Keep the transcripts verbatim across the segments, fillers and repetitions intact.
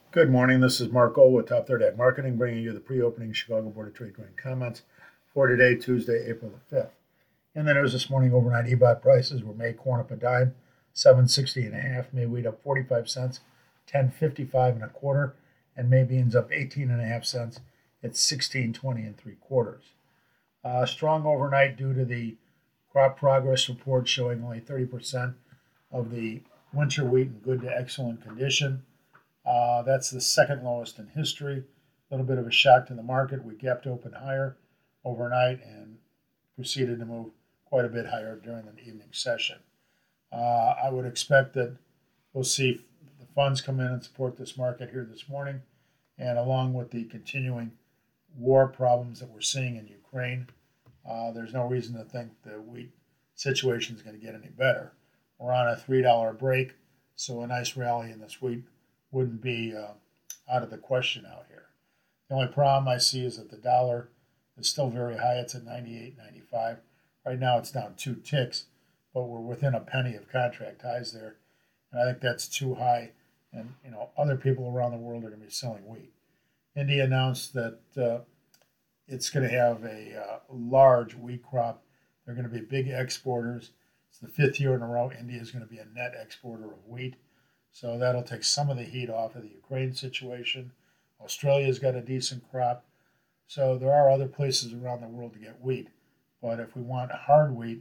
Good morning. This is Mark Gold with Top Third Act Marketing, bringing you the pre-opening Chicago Board of Trade Joint comments for today, Tuesday, April the fifth. In the news this morning, overnight E B O T prices were May corn up a dime, seven sixty and a half. May wheat up forty-five cents, ten fifty-five and a quarter, and May beans up eighteen and a half cents at sixteen twenty and three quarters. Uh, strong overnight due to the crop progress report showing only thirty percent of the winter wheat in good to excellent condition. Uh, that's the second lowest in history. A little bit of a shock to the market. We gapped open higher overnight and proceeded to move quite a bit higher during the evening session. Uh, I would expect that we'll see the funds come in and support this market here this morning, and along with the continuing war problems that we're seeing in Ukraine, uh, there's no reason to think the wheat situation is going to get any better. We're on a three dollar break, so a nice rally in this wheat wouldn't be uh, out of the question out here. The only problem I see is that the dollar is still very high. It's at ninety-eight ninety-five. Right now it's down two ticks, but we're within a penny of contract highs there. And I think that's too high. And, you know, other people around the world are going to be selling wheat. India announced that uh, it's going to have a uh, large wheat crop. They're going to be big exporters. It's the fifth year in a row India is going to be a net exporter of wheat. So that'll take some of the heat off of the Ukraine situation. Australia's got a decent crop. So there are other places around the world to get wheat. But if we want hard wheat,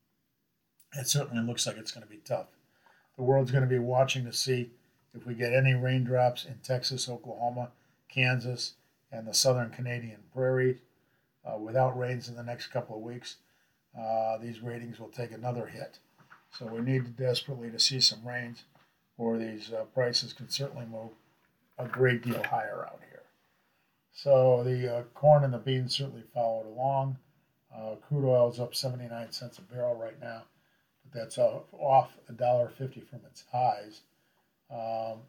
it certainly looks like it's going to be tough. The world's going to be watching to see if we get any raindrops in Texas, Oklahoma, Kansas, and the southern Canadian prairies. Uh, without rains in the next couple of weeks, uh, these ratings will take another hit. So we need desperately to see some rains, or these uh, prices can certainly move a great deal higher out here. So the uh, corn and the beans certainly followed along. Uh, crude oil is up seventy-nine cents a barrel right now, but that's off, off one dollar fifty from its highs. Um,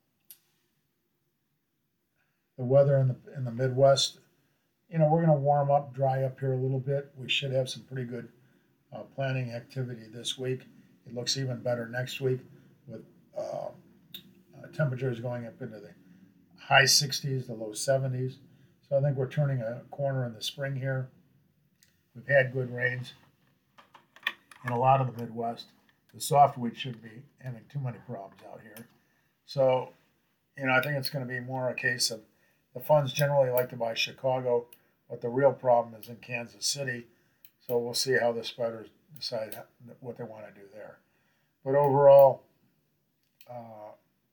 the weather in the in the Midwest, you know, we're going to warm up, dry up here a little bit. We should have some pretty good uh, planting activity this week. It looks even better next week with uh, uh, temperatures going up into the high sixties, the low seventies. So I think we're turning a corner in the spring here. We've had good rains in a lot of the Midwest. The soft wheat shouldn't be having too many problems out here. So, you know, I think it's going to be more a case of the funds generally like to buy Chicago, but the real problem is in Kansas City. So we'll see how the spreaders decide what they want to do there. But overall, uh,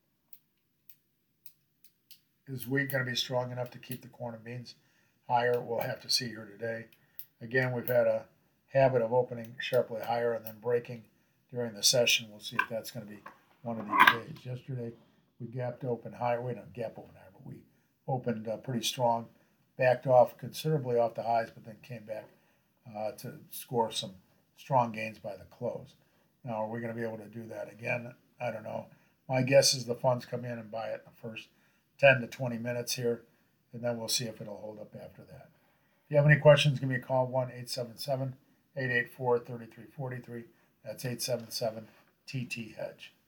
is wheat going to be strong enough to keep the corn and beans higher? We'll have to see here today. Again, we've had a habit of opening sharply higher and then breaking during the session. We'll see if that's going to be one of these days. Yesterday, we gapped open higher. We didn't gap open higher, but we opened uh, pretty strong, backed off considerably off the highs, but then came back uh, to score some strong gains by the close. Now, are we going to be able to do that again? I don't know. My guess is the funds come in and buy it in the first ten to twenty minutes here, and then we'll see if it'll hold up after that. If you have any questions, give me a call, one eight seven seven, eight eight four, three three four three. That's eight seven seven T T Hedge.